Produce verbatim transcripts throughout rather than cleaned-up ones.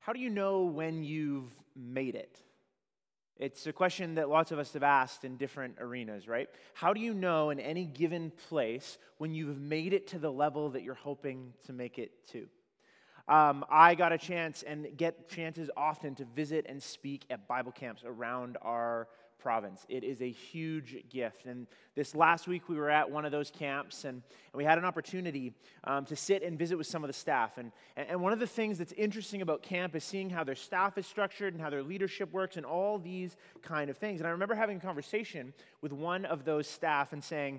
How do you know when you've made it? It's a question that lots of us have asked in different arenas, right? How do you know in any given place when you've made it to the level that you're hoping to make it to? Um, I got a chance and get chances often to visit and speak at Bible camps around our province. It is a huge gift. And this last week we were at one of those camps and, and we had an opportunity um, to sit and visit with some of the staff. And, and one of the things that's interesting about camp is seeing how their staff is structured and how their leadership works and all these kind of things. And I remember having a conversation with one of those staff and saying,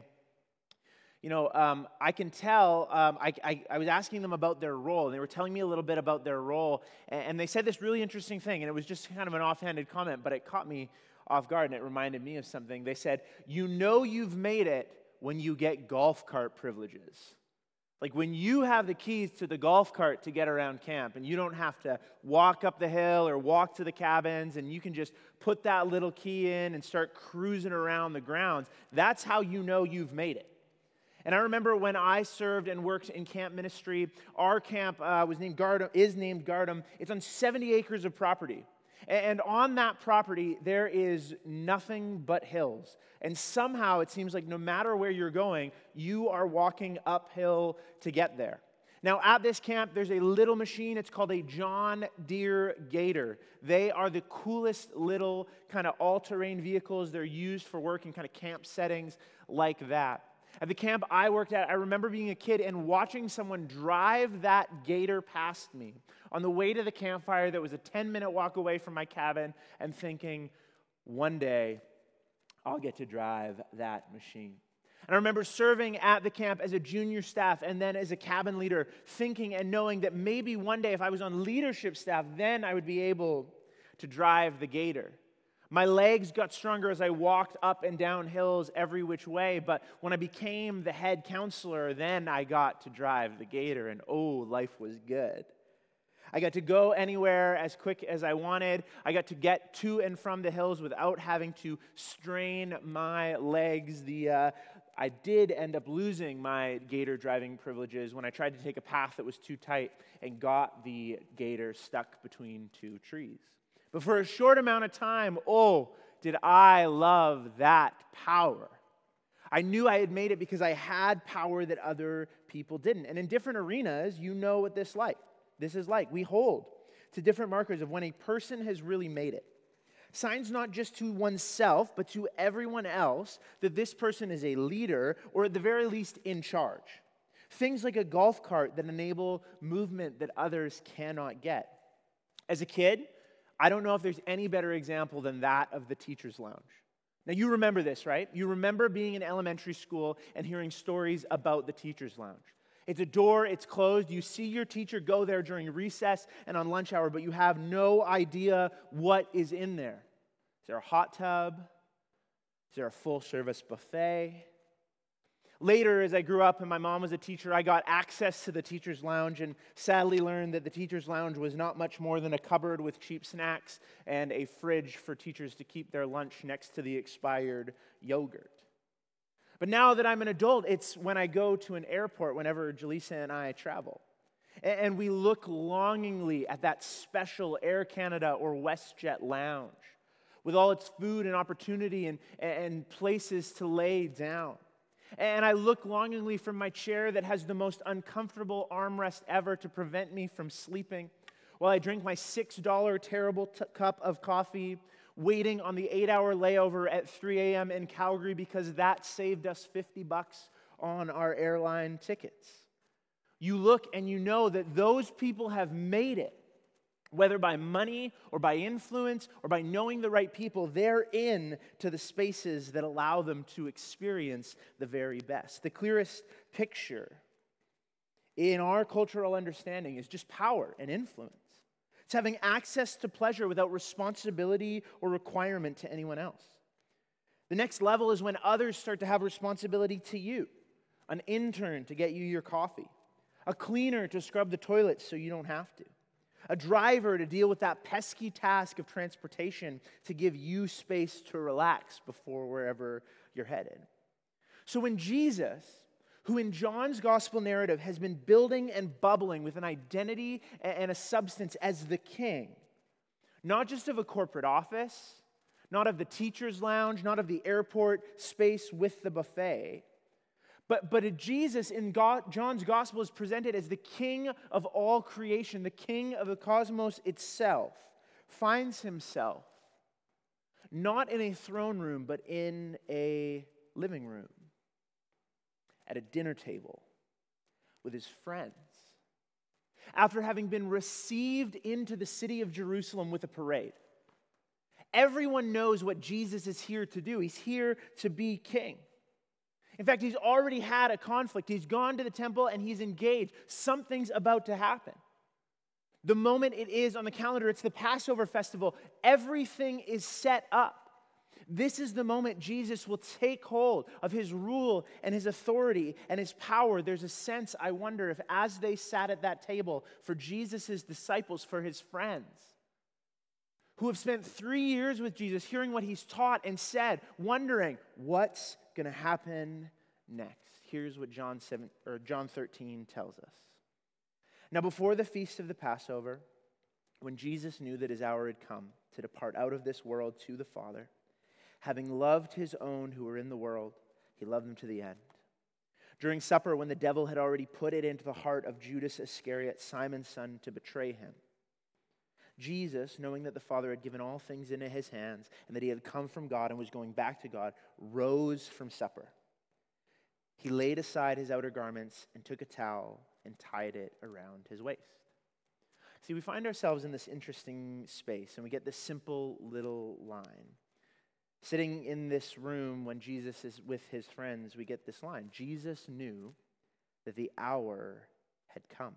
You know, um, I can tell, um, I, I, I was asking them about their role, and they were telling me a little bit about their role, and, and they said this really interesting thing, and it was just kind of an offhanded comment, but it caught me off guard, and it reminded me of something. They said, you know you've made it when you get golf cart privileges. Like when you have the keys to the golf cart to get around camp, and you don't have to walk up the hill or walk to the cabins, and you can just put that little key in and start cruising around the grounds, that's how you know you've made it. And I remember when I served and worked in camp ministry, our camp uh, was named Gardam, is named Gardam. It's on seventy acres of property. And on that property, there is nothing but hills. And somehow it seems like no matter where you're going, you are walking uphill to get there. Now, at this camp, there's a little machine. It's called a John Deere Gator. They are the coolest little kind of all-terrain vehicles. They're used for work in kind of camp settings like that. At the camp I worked at, I remember being a kid and watching someone drive that Gator past me on the way to the campfire that was a ten-minute walk away from my cabin and thinking, one day, I'll get to drive that machine. And I remember serving at the camp as a junior staff and then as a cabin leader, thinking and knowing that maybe one day if I was on leadership staff, then I would be able to drive the Gator. My legs got stronger as I walked up and down hills every which way, but when I became the head counselor, then I got to drive the Gator, and oh, life was good. I got to go anywhere as quick as I wanted. I got to get to and from the hills without having to strain my legs. The uh, I did end up losing my Gator driving privileges when I tried to take a path that was too tight and got the Gator stuck between two trees. But for a short amount of time, oh, did I love that power. I knew I had made it because I had power that other people didn't. And in different arenas, you know what this like. This is like. We hold to different markers of when a person has really made it. Signs not just to oneself, but to everyone else that this person is a leader or at the very least in charge. Things like a golf cart that enable movement that others cannot get. As a kid, I don't know if there's any better example than that of the teacher's lounge. Now, you remember this, right? You remember being in elementary school and hearing stories about the teacher's lounge. It's a door, it's closed. You see your teacher go there during recess and on lunch hour, but you have no idea what is in there. Is there a hot tub? Is there a full-service buffet? Later, as I grew up and my mom was a teacher, I got access to the teacher's lounge and sadly learned that the teacher's lounge was not much more than a cupboard with cheap snacks and a fridge for teachers to keep their lunch next to the expired yogurt. But now that I'm an adult, it's when I go to an airport whenever Jaleesa and I travel. And we look longingly at that special Air Canada or WestJet lounge with all its food and opportunity and, and places to lay down. And I look longingly for my chair that has the most uncomfortable armrest ever to prevent me from sleeping while I drink my six dollar terrible t- cup of coffee, waiting on the eight-hour layover at three a.m. in Calgary because that saved us fifty bucks on our airline tickets. You look and you know that those people have made it. Whether by money or by influence or by knowing the right people, they're in to the spaces that allow them to experience the very best. The clearest picture in our cultural understanding is just power and influence. It's having access to pleasure without responsibility or requirement to anyone else. The next level is when others start to have responsibility to you. An intern to get you your coffee. A cleaner to scrub the toilets so you don't have to. A driver to deal with that pesky task of transportation to give you space to relax before wherever you're headed. So when Jesus, who in John's gospel narrative has been building and bubbling with an identity and a substance as the king, not just of a corporate office, not of the teacher's lounge, not of the airport space with the buffet, but, but a Jesus in God, John's gospel is presented as the king of all creation, the king of the cosmos itself, finds himself not in a throne room, but in a living room, at a dinner table with his friends. After having been received into the city of Jerusalem with a parade, everyone knows what Jesus is here to do. He's here to be king. In fact, he's already had a conflict. He's gone to the temple and he's engaged. Something's about to happen. The moment it is on the calendar, it's the Passover festival. Everything is set up. This is the moment Jesus will take hold of his rule and his authority and his power. There's a sense, I wonder, if as they sat at that table for Jesus' disciples, for his friends, who have spent three years with Jesus, hearing what he's taught and said, wondering what's going to happen next. Here's what John seven or John thirteen tells us. Now, before the feast of the Passover, when Jesus knew that his hour had come to depart out of this world to the Father, having loved his own who were in the world, he loved them to the end. During supper, when the devil had already put it into the heart of Judas Iscariot, Simon's son, to betray him, Jesus, knowing that the Father had given all things into his hands and that he had come from God and was going back to God, rose from supper. He laid aside his outer garments and took a towel and tied it around his waist. See, we find ourselves in this interesting space, and we get this simple little line. Sitting in this room when Jesus is with his friends, we get this line. Jesus knew that the hour had come.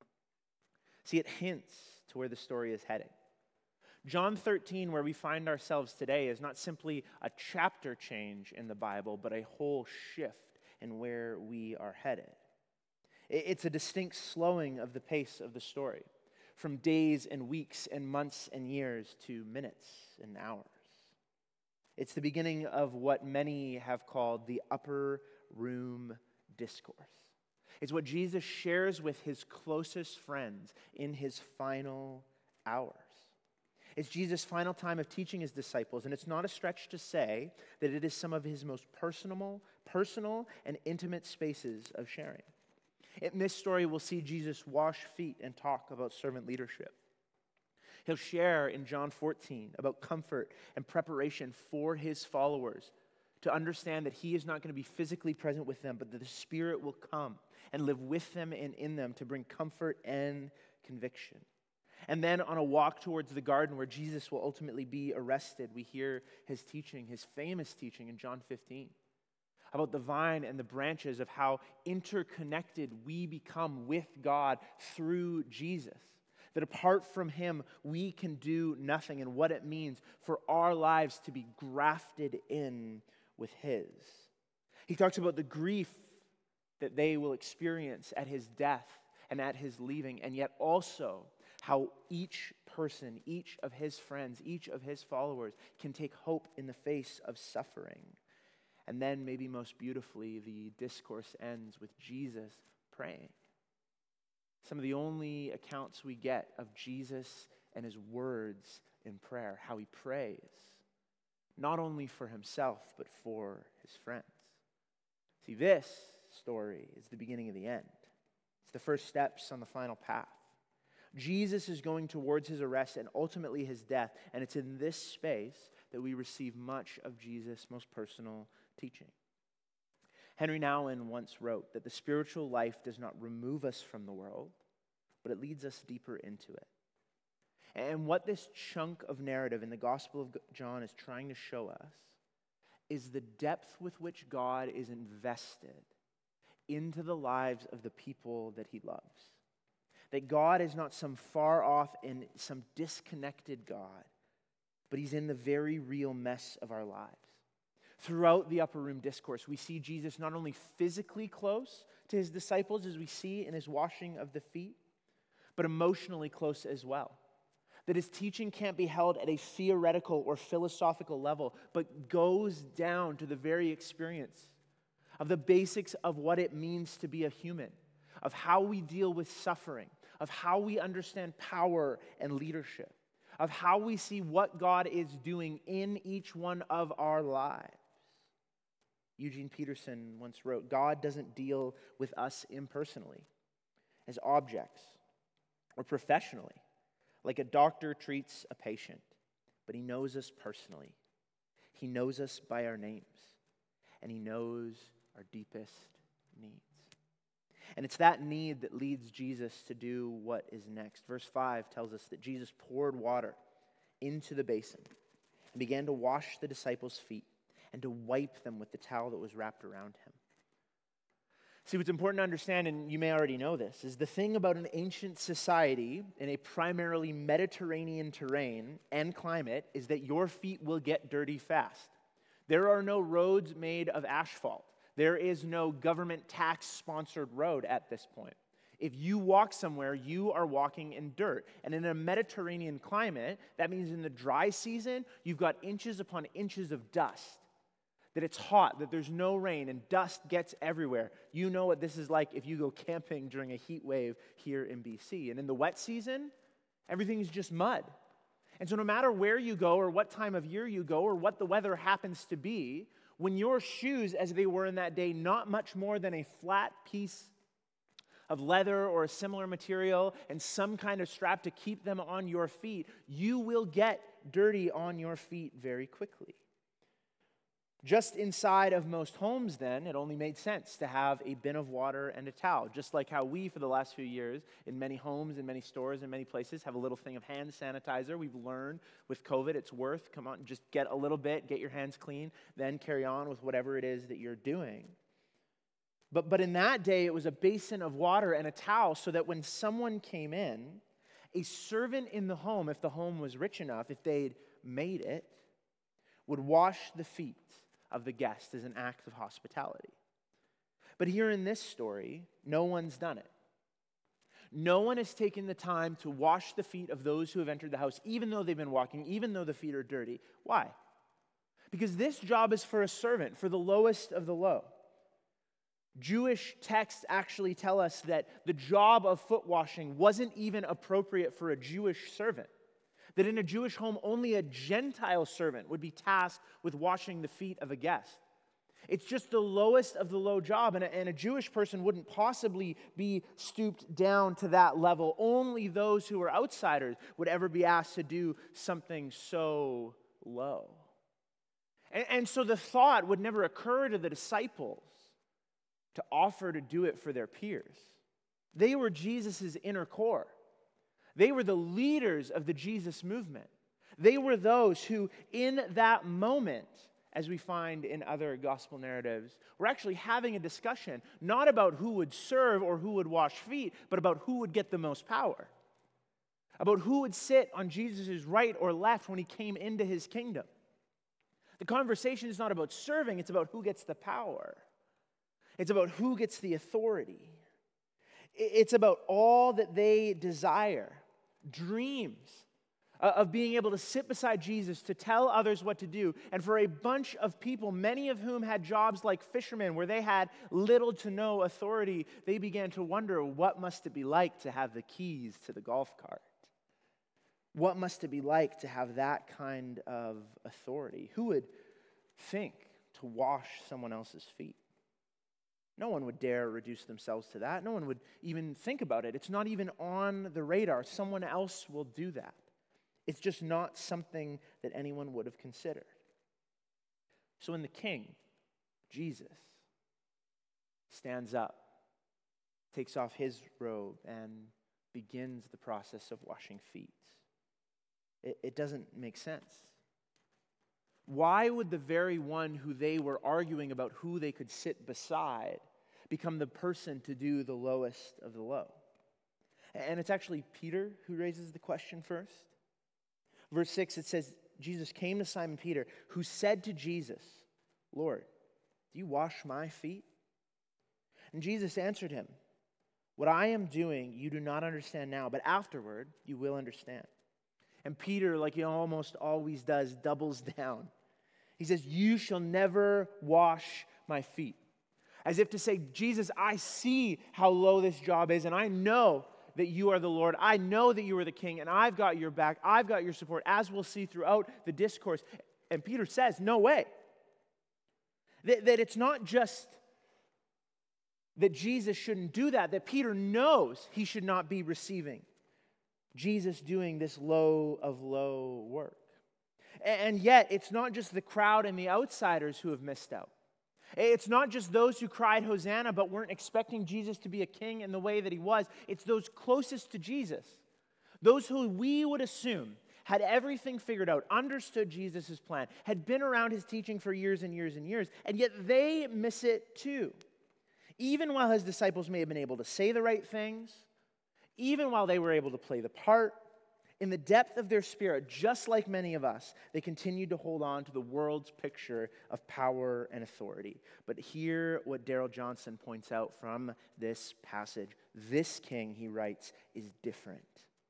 See, it hints to where the story is heading. John thirteen, where we find ourselves today, is not simply a chapter change in the Bible, but a whole shift in where we are headed. It's a distinct slowing of the pace of the story, from days and weeks and months and years to minutes and hours. It's the beginning of what many have called the upper room discourse. It's what Jesus shares with his closest friends in his final hours. It's Jesus' final time of teaching his disciples, and it's not a stretch to say that it is some of his most personal, personal and intimate spaces of sharing. In this story, we'll see Jesus wash feet and talk about servant leadership. He'll share in John fourteen about comfort and preparation for his followers to understand that he is not going to be physically present with them, but that the Spirit will come and live with them and in them to bring comfort and conviction. And then on a walk towards the garden where Jesus will ultimately be arrested, we hear his teaching, his famous teaching in John fifteen, about the vine and the branches, of how interconnected we become with God through Jesus. That apart from him, we can do nothing, and what it means for our lives to be grafted in with his. He talks about the grief that they will experience at his death and at his leaving, and yet also how each person, each of his friends, each of his followers can take hope in the face of suffering. And then, maybe most beautifully, the discourse ends with Jesus praying. Some of the only accounts we get of Jesus and his words in prayer, how he prays, not only for himself, but for his friends. See, this story is the beginning of the end. It's the first steps on the final path. Jesus is going towards his arrest and ultimately his death, and it's in this space that we receive much of Jesus' most personal teaching. Henry Nouwen once wrote that the spiritual life does not remove us from the world, but it leads us deeper into it. And what this chunk of narrative in the Gospel of John is trying to show us is the depth with which God is invested into the lives of the people that he loves. That God is not some far off and some disconnected God, but he's in the very real mess of our lives. Throughout the upper room discourse, we see Jesus not only physically close to his disciples, as we see in his washing of the feet, but emotionally close as well. That his teaching can't be held at a theoretical or philosophical level, but goes down to the very experience of the basics of what it means to be a human, of how we deal with suffering, of how we understand power and leadership, of how we see what God is doing in each one of our lives. Eugene Peterson once wrote, God doesn't deal with us impersonally, as objects, or professionally, like a doctor treats a patient, but he knows us personally. He knows us by our names, and he knows our deepest needs. And it's that need that leads Jesus to do what is next. Verse five tells us that Jesus poured water into the basin and began to wash the disciples' feet and to wipe them with the towel that was wrapped around him. See, what's important to understand, and you may already know this, is the thing about an ancient society in a primarily Mediterranean terrain and climate is that your feet will get dirty fast. There are no roads made of asphalt. There is no government tax-sponsored road at this point. If you walk somewhere, you are walking in dirt. And in a Mediterranean climate, that means in the dry season, you've got inches upon inches of dust. That it's hot, that there's no rain, and dust gets everywhere. You know what this is like if you go camping during a heat wave here in B C. And in the wet season, everything is just mud. And so no matter where you go or what time of year you go or what the weather happens to be, when your shoes, as they were in that day, not much more than a flat piece of leather or a similar material and some kind of strap to keep them on your feet, you will get dirty on your feet very quickly. Just inside of most homes, then, it only made sense to have a bin of water and a towel, just like how we, for the last few years, in many homes, in many stores, in many places, have a little thing of hand sanitizer. We've learned with COVID it's worth, come on, just get a little bit, get your hands clean, then carry on with whatever it is that you're doing. But, but in that day, it was a basin of water and a towel so that when someone came in, a servant in the home, if the home was rich enough, if they'd made it, would wash the feet of the guest as an act of hospitality. But here in this story, no one's done it. No one has taken the time to wash the feet of those who have entered the house, even though they've been walking, even though the feet are dirty. Why? Because this job is for a servant, for the lowest of the low. Jewish texts actually tell us that the job of foot washing wasn't even appropriate for a Jewish servant. That in a Jewish home, only a Gentile servant would be tasked with washing the feet of a guest. It's just the lowest of the low job, and a, and a Jewish person wouldn't possibly be stooped down to that level. Only those who are outsiders would ever be asked to do something so low. And, and so the thought would never occur to the disciples to offer to do it for their peers. They were Jesus' inner core. They were the leaders of the Jesus movement. They were those who, in that moment, as we find in other gospel narratives, were actually having a discussion, not about who would serve or who would wash feet, but about who would get the most power. About who would sit on Jesus' right or left when he came into his kingdom. The conversation is not about serving, it's about who gets the power. It's about who gets the authority. It's about all that they desire. Dreams of being able to sit beside Jesus to tell others what to do. And for a bunch of people, many of whom had jobs like fishermen where they had little to no authority, they began to wonder, what must it be like to have the keys to the golf cart? What must it be like to have that kind of authority? Who would think to wash someone else's feet? No one would dare reduce themselves to that. No one would even think about it. It's not even on the radar. Someone else will do that. It's just not something that anyone would have considered. So when the king, Jesus, stands up, takes off his robe, and begins the process of washing feet, it, it doesn't make sense. Why would the very one who they were arguing about who they could sit beside become the person to do the lowest of the low? And it's actually Peter who raises the question first. Verse six, it says, Jesus came to Simon Peter, who said to Jesus, Lord, do you wash my feet? And Jesus answered him, what I am doing you do not understand now, but afterward you will understand. And Peter, like he almost always does, doubles down. He says, you shall never wash my feet. As if to say, Jesus, I see how low this job is, and I know that you are the Lord. I know that you are the King, and I've got your back. I've got your support, as we'll see throughout the discourse. And Peter says, no way. That, that it's not just that Jesus shouldn't do that, that Peter knows he should not be receiving Jesus doing this low of low work. And yet, it's not just the crowd and the outsiders who have missed out. It's not just those who cried Hosanna but weren't expecting Jesus to be a king in the way that he was. It's those closest to Jesus, those who we would assume had everything figured out, understood Jesus' plan, had been around his teaching for years and years and years, and yet they miss it too. Even while his disciples may have been able to say the right things, even while they were able to play the part, in the depth of their spirit, just like many of us, they continued to hold on to the world's picture of power and authority. But hear what Darrell Johnson points out from this passage. This king, he writes, is different.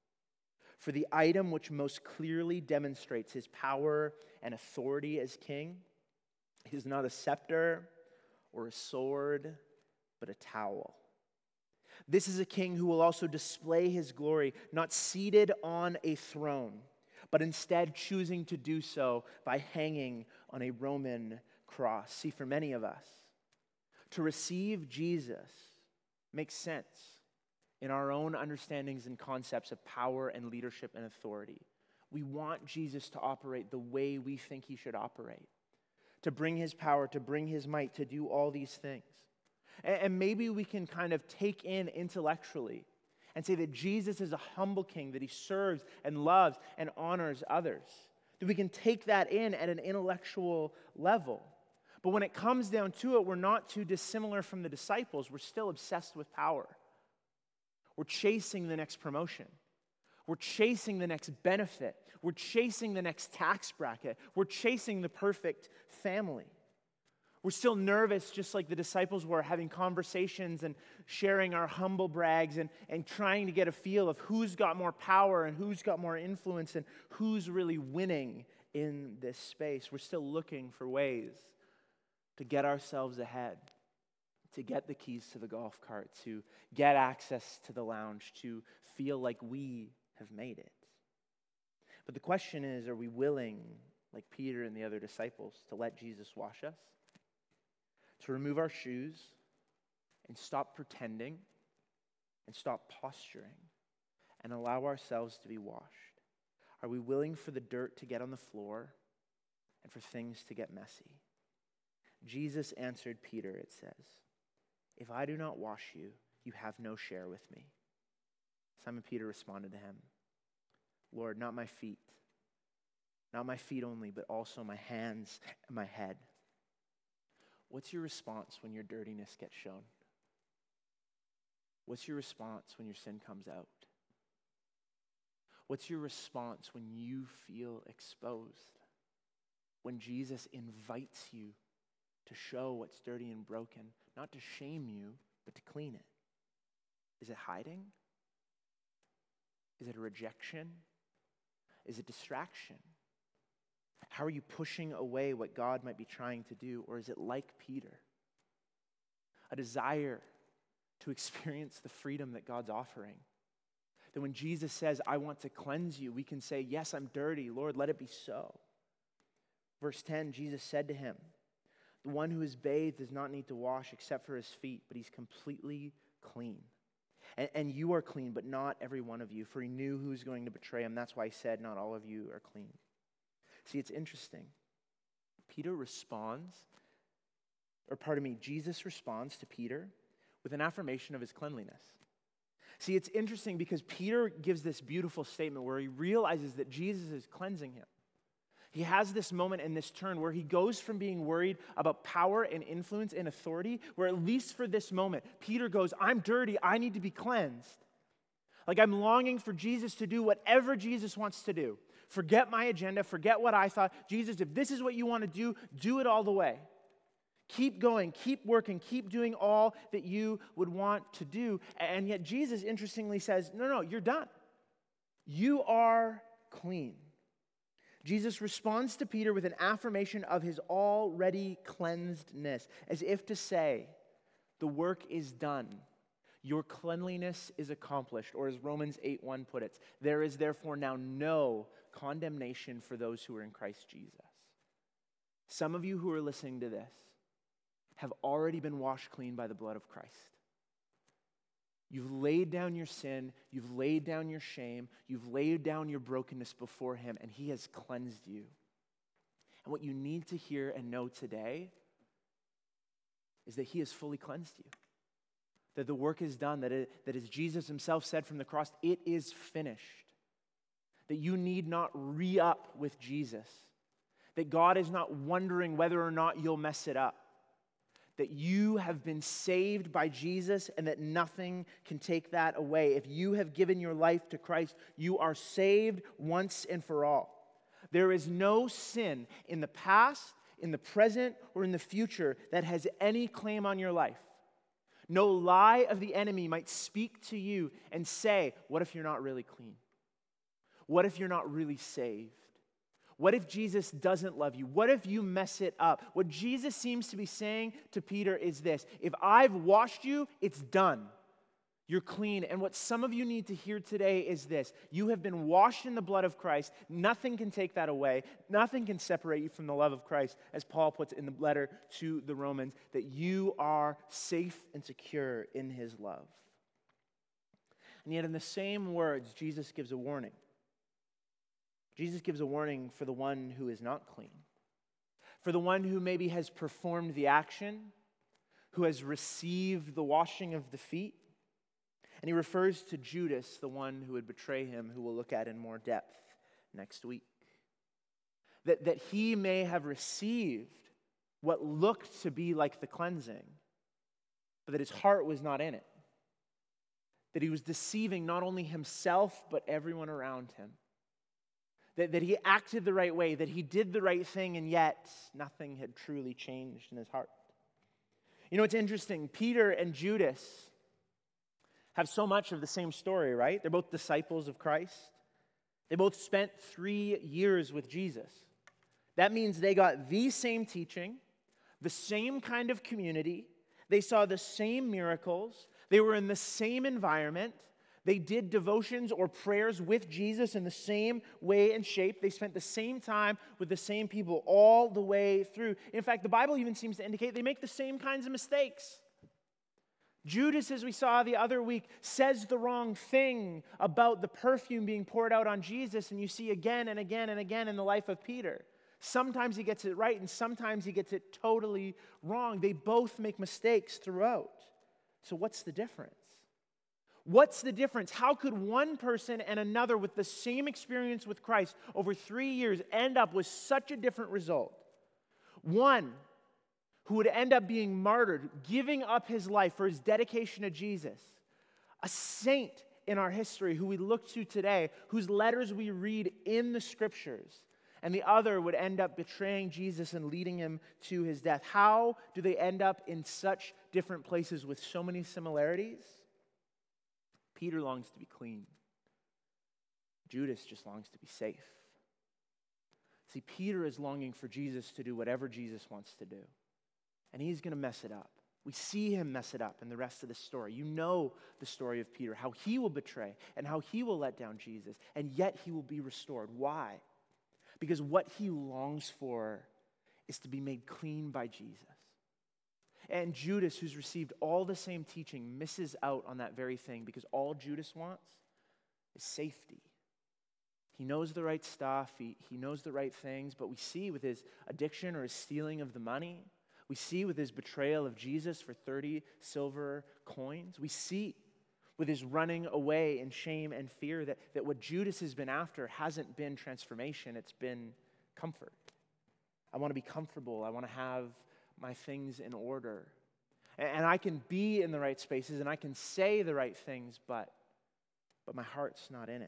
For the item which most clearly demonstrates his power and authority as king is not a scepter or a sword, but a towel. This is a king who will also display his glory, not seated on a throne, but instead choosing to do so by hanging on a Roman cross. See, for many of us, to receive Jesus makes sense in our own understandings and concepts of power and leadership and authority. We want Jesus to operate the way we think he should operate, to bring his power, to bring his might, to do all these things. And maybe we can kind of take in intellectually and say that Jesus is a humble king, that he serves and loves and honors others. That we can take that in at an intellectual level. But when it comes down to it, we're not too dissimilar from the disciples. We're still obsessed with power. We're chasing the next promotion. We're chasing the next benefit. We're chasing the next tax bracket. We're chasing the perfect family. We're still nervous, just like the disciples were, having conversations and sharing our humble brags and, and trying to get a feel of who's got more power and who's got more influence and who's really winning in this space. We're still looking for ways to get ourselves ahead, to get the keys to the golf cart, to get access to the lounge, to feel like we have made it. But the question is, are we willing, like Peter and the other disciples, to let Jesus wash us? To remove our shoes and stop pretending and stop posturing and allow ourselves to be washed? Are we willing for the dirt to get on the floor and for things to get messy? Jesus answered Peter, it says, "If I do not wash you, you have no share with me." Simon Peter responded to him, "Lord, not my feet, not my feet only, but also my hands and my head." What's your response when your dirtiness gets shown? What's your response when your sin comes out? What's your response when you feel exposed? When Jesus invites you to show what's dirty and broken, not to shame you, but to clean it? Is it hiding? Is it a rejection? Is it distraction? How are you pushing away what God might be trying to do? Or is it like Peter? A desire to experience the freedom that God's offering. That when Jesus says, "I want to cleanse you," we can say, "Yes, I'm dirty. Lord, let it be so." Verse ten, Jesus said to him, "The one who is bathed does not need to wash except for his feet, but he's completely clean. And, and you are clean, but not every one of you." For he knew who was going to betray him. That's why he said, "Not all of you are clean." See, it's interesting. Peter responds, or pardon me, Jesus responds to Peter with an affirmation of his cleanliness. See, it's interesting because Peter gives this beautiful statement where he realizes that Jesus is cleansing him. He has this moment and this turn where he goes from being worried about power and influence and authority, where at least for this moment, Peter goes, "I'm dirty, I need to be cleansed." Like I'm longing for Jesus to do whatever Jesus wants to do. Forget my agenda, forget what I thought. Jesus, if this is what you want to do, do it all the way. Keep going, keep working, keep doing all that you would want to do. And yet Jesus interestingly says, no, no, you're done. You are clean. Jesus responds to Peter with an affirmation of his already cleansedness, as if to say, The work is done. Your cleanliness is accomplished, or as Romans eight one put it, there is therefore now no condemnation for those who are in Christ Jesus. Some of you who are listening to this have already been washed clean by the blood of Christ. You've laid down your sin, you've laid down your shame, you've laid down your brokenness before him, and he has cleansed you. And what you need to hear and know today is that he has fully cleansed you. That the work is done, that, it, that as Jesus himself said from the cross, it is finished. That you need not re-up with Jesus. That God is not wondering whether or not you'll mess it up. That you have been saved by Jesus and that nothing can take that away. If you have given your life to Christ, you are saved once and for all. There is no sin in the past, in the present, or in the future that has any claim on your life. No lie of the enemy might speak to you and say, what if you're not really clean? What if you're not really saved? What if Jesus doesn't love you? What if you mess it up? What Jesus seems to be saying to Peter is this: if I've washed you, it's done. You're clean. And what some of you need to hear today is this: you have been washed in the blood of Christ. Nothing can take that away. Nothing can separate you from the love of Christ, as Paul puts in the letter to the Romans, that you are safe and secure in his love. And yet in the same words, Jesus gives a warning. Jesus gives a warning for the one who is not clean, for the one who maybe has performed the action, who has received the washing of the feet. And he refers to Judas, the one who would betray him, who we'll look at in more depth next week. That, that he may have received what looked to be like the cleansing, but that his heart was not in it. That he was deceiving not only himself, but everyone around him. That, that he acted the right way, that he did the right thing, and yet nothing had truly changed in his heart. You know, it's interesting. Peter and Judas have so much of the same story, right? They're both disciples of Christ. They both spent three years with Jesus. That means they got the same teaching, the same kind of community. They saw the same miracles. They were in the same environment. They did devotions or prayers with Jesus in the same way and shape. They spent the same time with the same people all the way through. In fact, the Bible even seems to indicate they make the same kinds of mistakes. Judas, as we saw the other week, says the wrong thing about the perfume being poured out on Jesus, and you see again and again and again in the life of Peter. Sometimes he gets it right, and sometimes he gets it totally wrong. They both make mistakes throughout. So what's the difference? What's the difference? How could one person and another with the same experience with Christ over three years end up with such a different result? One who would end up being martyred, giving up his life for his dedication to Jesus. A saint in our history who we look to today, whose letters we read in the scriptures. And the other would end up betraying Jesus and leading him to his death. How do they end up in such different places with so many similarities? Peter longs to be clean. Judas just longs to be safe. See, Peter is longing for Jesus to do whatever Jesus wants to do. And he's going to mess it up. We see him mess it up in the rest of the story. You know the story of Peter, how he will betray and how he will let down Jesus, and yet he will be restored. Why? Because what he longs for is to be made clean by Jesus. And Judas, who's received all the same teaching, misses out on that very thing because all Judas wants is safety. He knows the right stuff, he, he knows the right things, but we see with his addiction or his stealing of the money, we see with his betrayal of Jesus for thirty silver coins, we see with his running away in shame and fear that, that what Judas has been after hasn't been transformation, it's been comfort. I want to be comfortable, I want to have my things in order. And I can be in the right spaces and I can say the right things, but, but my heart's not in it.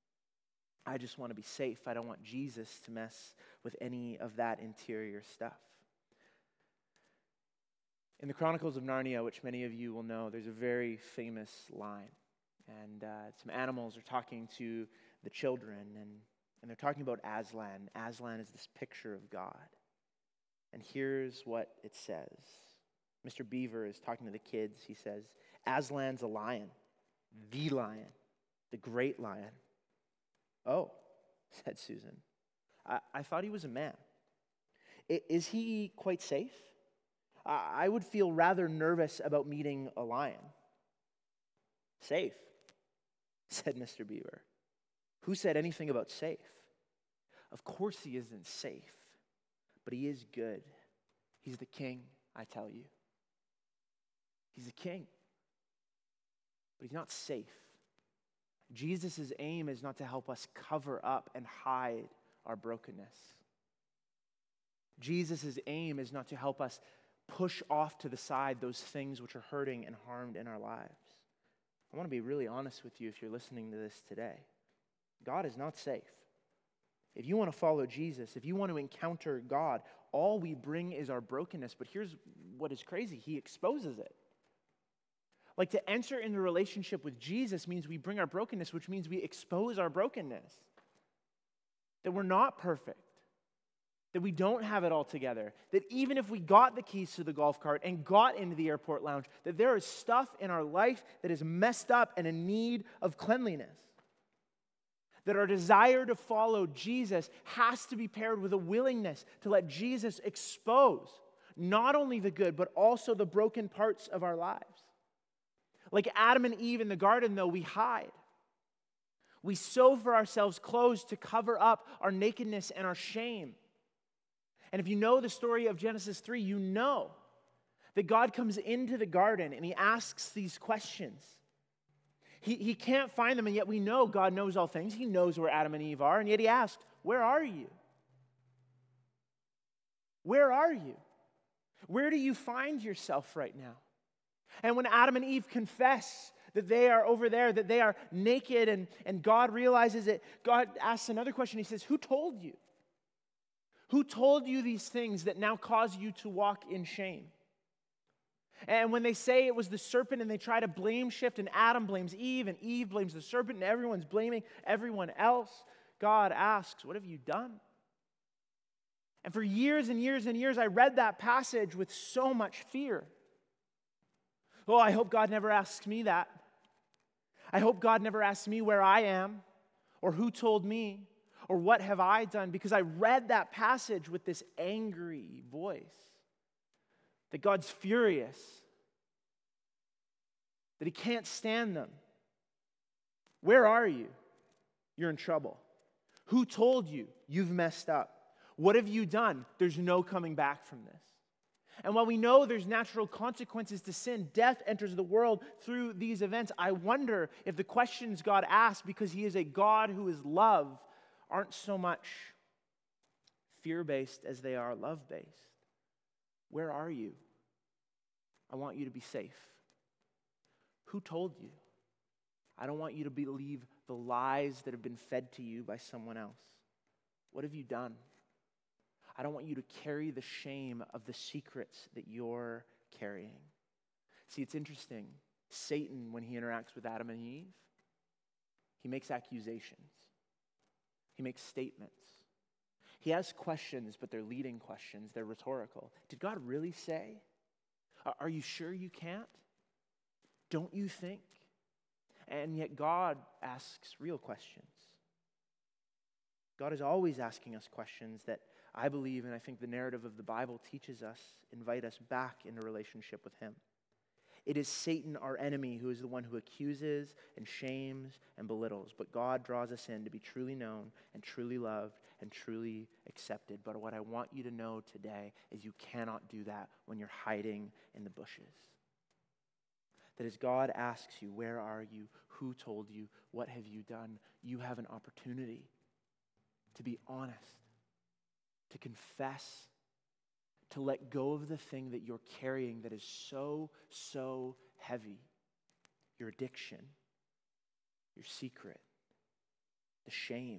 I just want to be safe. I don't want Jesus to mess with any of that interior stuff. In the Chronicles of Narnia, which many of you will know, there's a very famous line. And uh, some animals are talking to the children, and, and they're talking about Aslan. Aslan is this picture of God. And here's what it says. Mister Beaver is talking to the kids. He says, Aslan's a lion, the lion, the great lion. Oh, said Susan. I, I thought he was a man. I, is he quite safe? I, I would feel rather nervous about meeting a lion. Safe, said Mister Beaver. Who said anything about safe? Of course he isn't safe, but he is good. He's the king, I tell you. He's a king, but he's not safe. Jesus' aim is not to help us cover up and hide our brokenness. Jesus' aim is not to help us push off to the side those things which are hurting and harmed in our lives. I want to be really honest with you if you're listening to this today. God is not safe. If you want to follow Jesus, if you want to encounter God, all we bring is our brokenness. But here's what is crazy. He exposes it. Like, to enter into a relationship with Jesus means we bring our brokenness, which means we expose our brokenness. That we're not perfect. That we don't have it all together. That even if we got the keys to the golf cart and got into the airport lounge, that there is stuff in our life that is messed up and in need of cleanliness. That our desire to follow Jesus has to be paired with a willingness to let Jesus expose not only the good, but also the broken parts of our lives. Like Adam and Eve in the garden, though, we hide. We sew for ourselves clothes to cover up our nakedness and our shame. And if you know the story of Genesis three, you know that God comes into the garden and he asks these questions. He, he can't find them, and yet we know God knows all things. He knows where Adam and Eve are, and yet he asked, where are you? Where are you? Where do you find yourself right now? And when Adam and Eve confess that they are over there, that they are naked, and, and God realizes it, God asks another question. He says, who told you? Who told you these things that now cause you to walk in shame? And when they say it was the serpent and they try to blame shift, and Adam blames Eve and Eve blames the serpent and everyone's blaming everyone else, God asks, what have you done? And for years and years and years, I read that passage with so much fear. Oh, I hope God never asks me that. I hope God never asks me where I am or who told me or what have I done, because I read that passage with this angry voice. That God's furious, that he can't stand them. Where are you? You're in trouble. Who told you? You've messed up. What have you done? There's no coming back from this. And while we know there's natural consequences to sin, death enters the world through these events. I wonder if the questions God asks, because he is a God who is love, aren't so much fear-based as they are love-based. Where are you? I want you to be safe. Who told you? I don't want you to believe the lies that have been fed to you by someone else. What have you done? I don't want you to carry the shame of the secrets that you're carrying. See, it's interesting. Satan, when he interacts with Adam and Eve, he makes accusations. He makes statements. He has questions, but they're leading questions. They're rhetorical. Did God really say? Are you sure you can't? Don't you think? And yet God asks real questions. God is always asking us questions that I believe, and I think the narrative of the Bible teaches us, invite us back into relationship with him. It is Satan, our enemy, who is the one who accuses and shames and belittles. But God draws us in to be truly known and truly loved and truly accepted. But what I want you to know today is you cannot do that when you're hiding in the bushes. That as God asks you, where are you? Who told you? What have you done? You have an opportunity to be honest, to confess, to let go of the thing that you're carrying that is so, so heavy. Your addiction, your secret, the shame.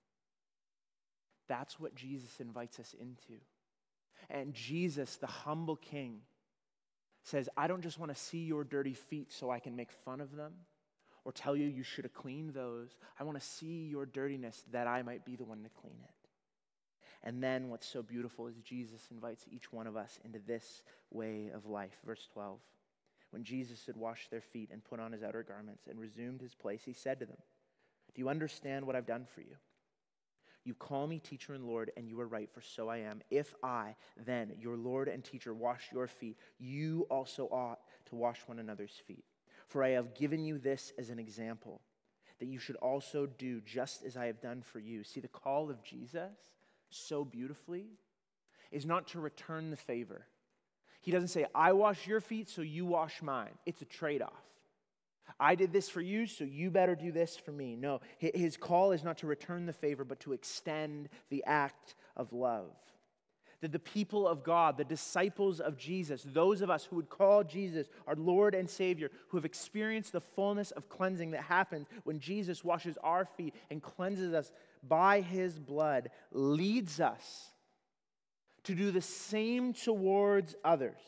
That's what Jesus invites us into. And Jesus, the humble King, says, I don't just want to see your dirty feet so I can make fun of them or tell you you should have cleaned those. I want to see your dirtiness that I might be the one to clean it. And then what's so beautiful is Jesus invites each one of us into this way of life. Verse twelve. When Jesus had washed their feet and put on his outer garments and resumed his place, he said to them, "Do you understand what I've done for you? You call me teacher and Lord, and you are right, for so I am. If I, then, your Lord and teacher, wash your feet, you also ought to wash one another's feet. For I have given you this as an example, that you should also do just as I have done for you." See, the call of Jesus, so beautifully, is not to return the favor. He doesn't say, "I wash your feet, so you wash mine." It's a trade-off. I did this for you, so you better do this for me. No, his call is not to return the favor, but to extend the act of love. That the people of God, the disciples of Jesus, those of us who would call Jesus our Lord and Savior, who have experienced the fullness of cleansing that happens when Jesus washes our feet and cleanses us by his blood, leads us to do the same towards others.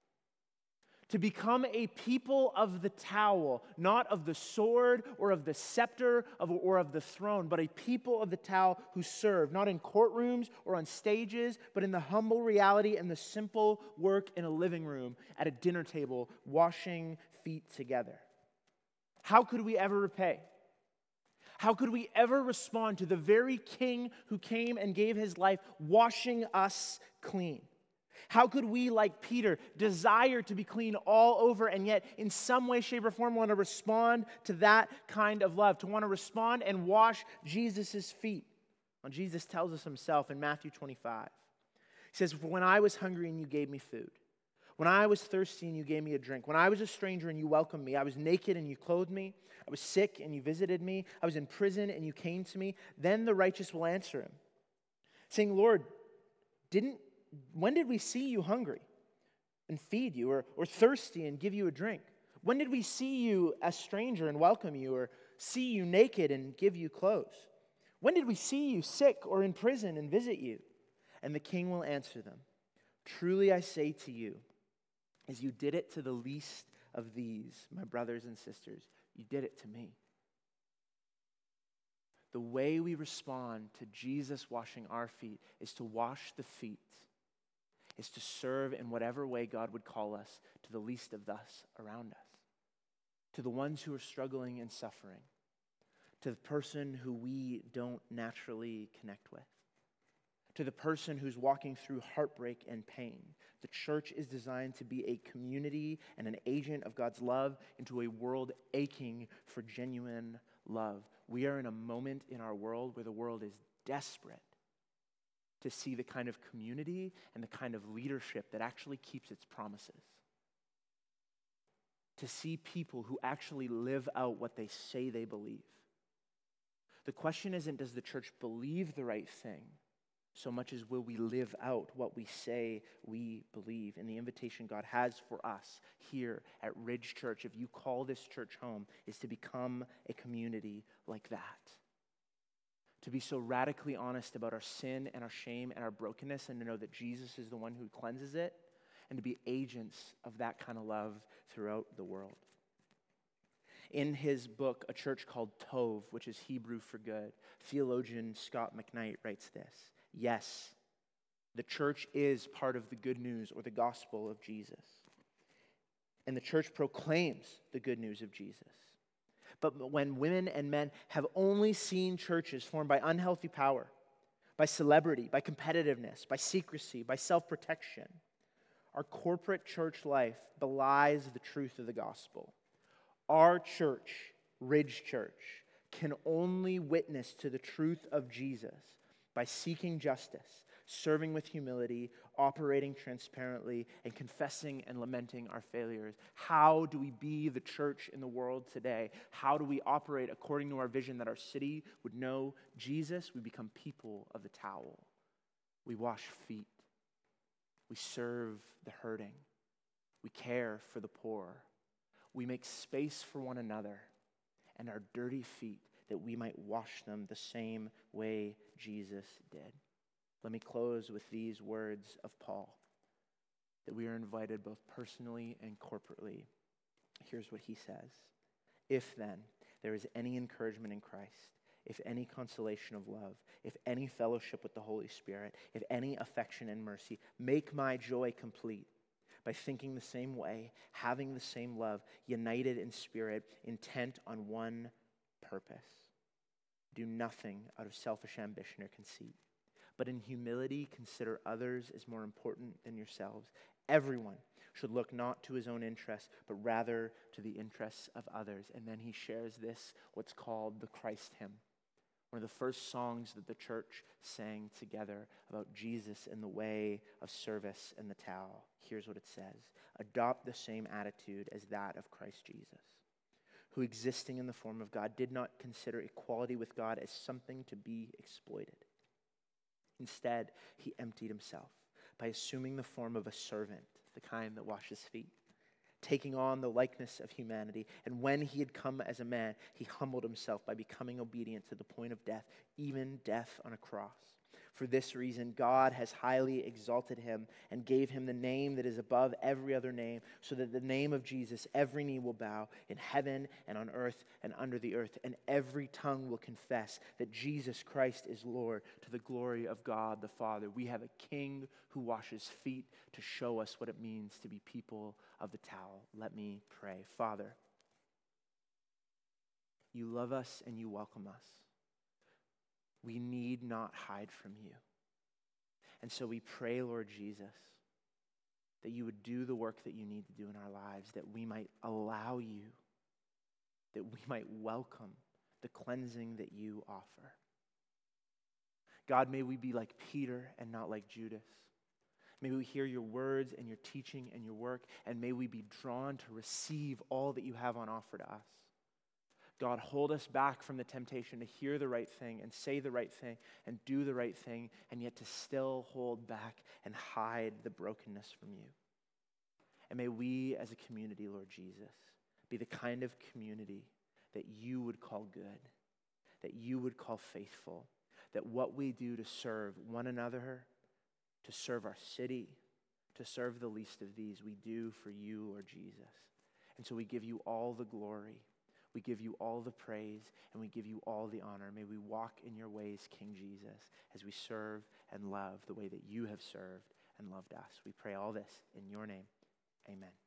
To become a people of the towel, not of the sword or of the scepter of, or of the throne, but a people of the towel who serve, not in courtrooms or on stages, but in the humble reality and the simple work in a living room, at a dinner table, washing feet together. How could we ever repay? How could we ever respond to the very King who came and gave his life, washing us clean? How could we, like Peter, desire to be clean all over and yet in some way, shape, or form want to respond to that kind of love, to want to respond and wash Jesus' feet? Well, Jesus tells us himself in Matthew twenty-five. He says, "For when I was hungry and you gave me food, when I was thirsty and you gave me a drink, when I was a stranger and you welcomed me, I was naked and you clothed me, I was sick and you visited me, I was in prison and you came to me, then the righteous will answer him, saying, Lord, didn't when did we see you hungry and feed you, or, or thirsty and give you a drink? When did we see you a stranger and welcome you, or see you naked and give you clothes? When did we see you sick or in prison and visit you?" And the king will answer them, "Truly I say to you, as you did it to the least of these, my brothers and sisters, you did it to me." The way we respond to Jesus washing our feet is to wash the feet, is to serve in whatever way God would call us to the least of us around us, to the ones who are struggling and suffering, to the person who we don't naturally connect with, to the person who's walking through heartbreak and pain. The church is designed to be a community and an agent of God's love into a world aching for genuine love. We are in a moment in our world where the world is desperate to see the kind of community and the kind of leadership that actually keeps its promises. To see people who actually live out what they say they believe. The question isn't, does the church believe the right thing, so much as will we live out what we say we believe. And the invitation God has for us here at Ridge Church, if you call this church home, is to become a community like that. To be so radically honest about our sin and our shame and our brokenness, and to know that Jesus is the one who cleanses it, and to be agents of that kind of love throughout the world. In his book, A Church Called Tov, which is Hebrew for good, theologian Scott McKnight writes this: yes, the church is part of the good news or the gospel of Jesus. And the church proclaims the good news of Jesus. But when women and men have only seen churches formed by unhealthy power, by celebrity, by competitiveness, by secrecy, by self-protection, our corporate church life belies the truth of the gospel. Our church, Ridge Church, can only witness to the truth of Jesus by seeking justice, serving with humility, operating transparently, and confessing and lamenting our failures. How do we be the church in the world today? How do we operate according to our vision that our city would know Jesus? We become people of the towel. We wash feet. We serve the hurting. We care for the poor. We make space for one another and our dirty feet that we might wash them the same way Jesus did. Let me close with these words of Paul, that we are invited both personally and corporately. Here's what he says: if then there is any encouragement in Christ, if any consolation of love, if any fellowship with the Holy Spirit, if any affection and mercy, make my joy complete by thinking the same way, having the same love, united in spirit, intent on one purpose. Do nothing out of selfish ambition or conceit, but in humility consider others as more important than yourselves. Everyone should look not to his own interests, but rather to the interests of others. And then he shares this, what's called the Christ hymn, one of the first songs that the church sang together about Jesus and the way of service and the towel. Here's what it says: adopt the same attitude as that of Christ Jesus, who existing in the form of God did not consider equality with God as something to be exploited. Instead, he emptied himself by assuming the form of a servant, the kind that washes feet, taking on the likeness of humanity. And when he had come as a man, he humbled himself by becoming obedient to the point of death, even death on a cross. For this reason, God has highly exalted him and gave him the name that is above every other name, so that the name of Jesus every knee will bow in heaven and on earth and under the earth, and every tongue will confess that Jesus Christ is Lord, to the glory of God the Father. We have a King who washes feet to show us what it means to be people of the towel. Let me pray. Father, you love us and you welcome us. We need not hide from you. And so we pray, Lord Jesus, that you would do the work that you need to do in our lives, that we might allow you, that we might welcome the cleansing that you offer. God, may we be like Peter and not like Judas. May we hear your words and your teaching and your work, and may we be drawn to receive all that you have on offer to us. God, hold us back from the temptation to hear the right thing and say the right thing and do the right thing, and yet to still hold back and hide the brokenness from you. And may we as a community, Lord Jesus, be the kind of community that you would call good, that you would call faithful, that what we do to serve one another, to serve our city, to serve the least of these, we do for you, Lord Jesus. And so we give you all the glory. We give you all the praise, and we give you all the honor. May we walk in your ways, King Jesus, as we serve and love the way that you have served and loved us. We pray all this in your name. Amen.